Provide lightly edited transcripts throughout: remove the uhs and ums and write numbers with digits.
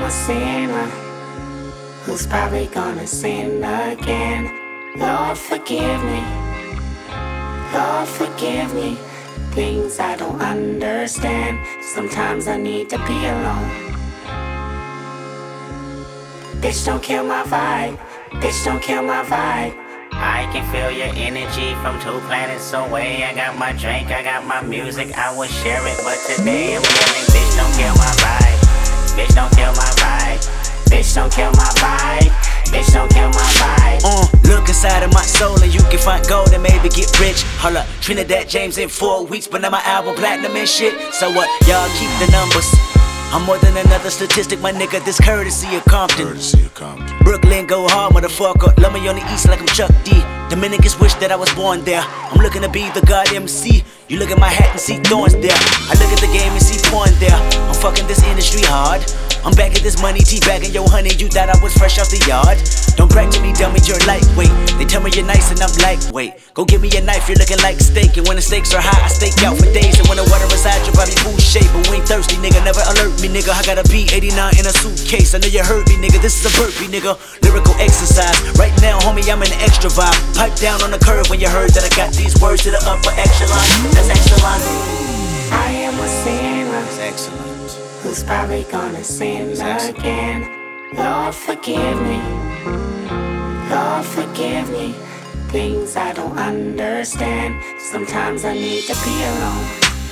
a sinner who's probably gonna sin again. Lord, forgive me. Lord, forgive me. Things I don't understand. Sometimes I need to be alone. Bitch, don't kill my vibe. Bitch, don't kill my vibe. I can feel your energy from 2 planets away. I got my drink, I got my music, I would share it, but today I'm yelling, bitch, don't kill my vibe. Bitch, don't kill my vibe. Bitch, don't kill my vibe. Bitch, don't kill my vibe. Look inside of my soul and you can find gold and maybe get rich. Hold up, Trinidad James in 4 weeks, but now my album platinum and shit. So what? Y'all keep the numbers. I'm more than another statistic, my nigga. This courtesy of Compton. Brooklyn go hard, motherfucker. Love me on the east like I'm Chuck D. Dominicans wish that I was born there. I'm looking to be the God MC. You look at my hat and see thorns there. I look at the game and see porn there. I'm fucking this industry hard. I'm back at this money, teabagging yo honey. You thought I was fresh off the yard. Don't brag to me, dummy, you're lightweight. They tell me you're nice and I'm lightweight. Go give me a knife, you're looking like steak. And when the stakes are high, I stake out for days. And when the water is high, your body food shape. But we ain't thirsty, nigga, never alert me, nigga. I got a B89 in a suitcase. I know you heard me, nigga, this is a burpee, nigga. Lyrical exercise, right now, homie, I'm in an extra vibe. Pipe down on the curve when you heard that I got these words to the upper echelon. That's excellent. I am a sinner. That's excellent. Who's probably gonna sin again. Lord, forgive me. Lord, forgive me. Things I don't understand. Sometimes I need to be alone.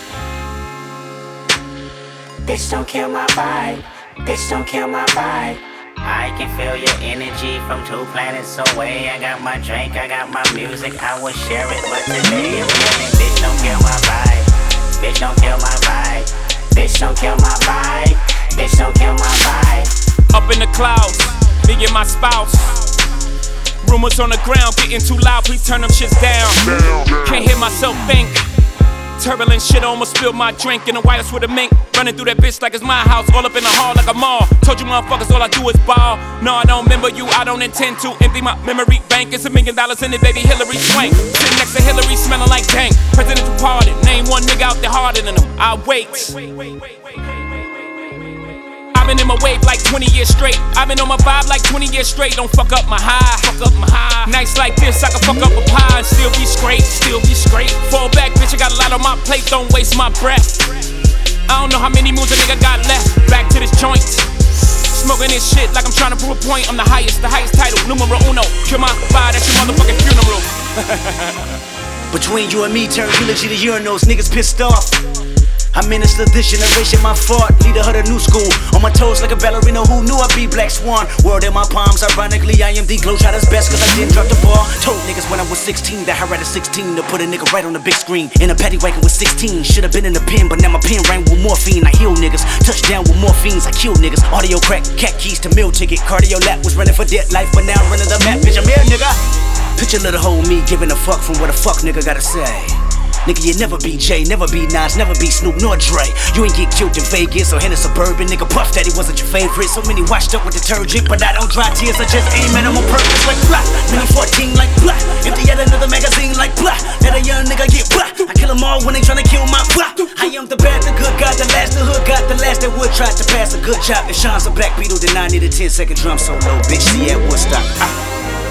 Bitch, don't kill my vibe. Bitch, don't kill my vibe. I can feel your energy from 2 planets away. I got my drink, I got my music, I would share it, but today I'm yelling, bitch, don't kill my vibe. Bitch, don't kill my vibe. Bitch, don't kill my vibe. Bitch, don't kill my vibe. Up in the clouds, me and my spouse. Rumors on the ground getting too loud, please turn them shits down. Can't hear myself think. Turbulent shit, almost spilled my drink in the White House with a mink. Running through that bitch like it's my house, all up in the hall like a mall. Told you motherfuckers all I do is ball. No, I don't remember you, I don't intend to empty my memory bank. It's $1 million in it, baby, Hillary Swank. Sitting next to Hillary, smelling like dank. Presidential pardon, name one nigga out there harder than him. I wait. I've been in my wave like 20 years straight. I've been on my vibe like 20 years straight. Don't fuck up my high. Fuck up my high. Nights like this, I can fuck up a pie and still be straight. Still be straight. Fall back, bitch, I got a lot on my plate. Don't waste my breath. I don't know how many moves a nigga got left. Back to this joint. Smoking this shit like I'm trying to prove a point. I'm the highest title, numero uno. Kill my vibe, that's your motherfucking funeral. Between you and me, turn eulogy to urinals. Niggas pissed off. I minister this generation, my fault. Leader of the new school. On my toes like a ballerina, who knew I'd be Black Swan. World in my palms, ironically, I am the Globetrotter's best, cause I didn't drop the ball. Told niggas when I was 16 that I read a 16 to put a nigga right on the big screen. In a paddy wagon with 16, should've been in the pen, but now my pen rang with morphine. I heal niggas, touchdown with morphines, I kill niggas. Audio crack, cat keys to meal ticket. Cardio lap was running for dead life, but now I'm running the map, bitch, I'm here, nigga. Picture little hoe me giving a fuck from what a fuck nigga gotta say. Nigga, you never be Jay, never be Nas, never be Snoop nor Dre. You ain't get killed in Vegas or in a suburban. Nigga, Puff Daddy wasn't your favorite. So many washed up with detergent, but I don't dry tears, I just aim at them on purpose like blah. Mini 14 like blah. Empty out another magazine like blah. Let a young nigga get blah. I kill them all when they tryna kill my blah. I am the bad, the good, got the last, the hood, got the last that would try to pass a good chop. If Sean's a black Beatle, then I need a 10-second drum solo, bitch. See at Woodstock.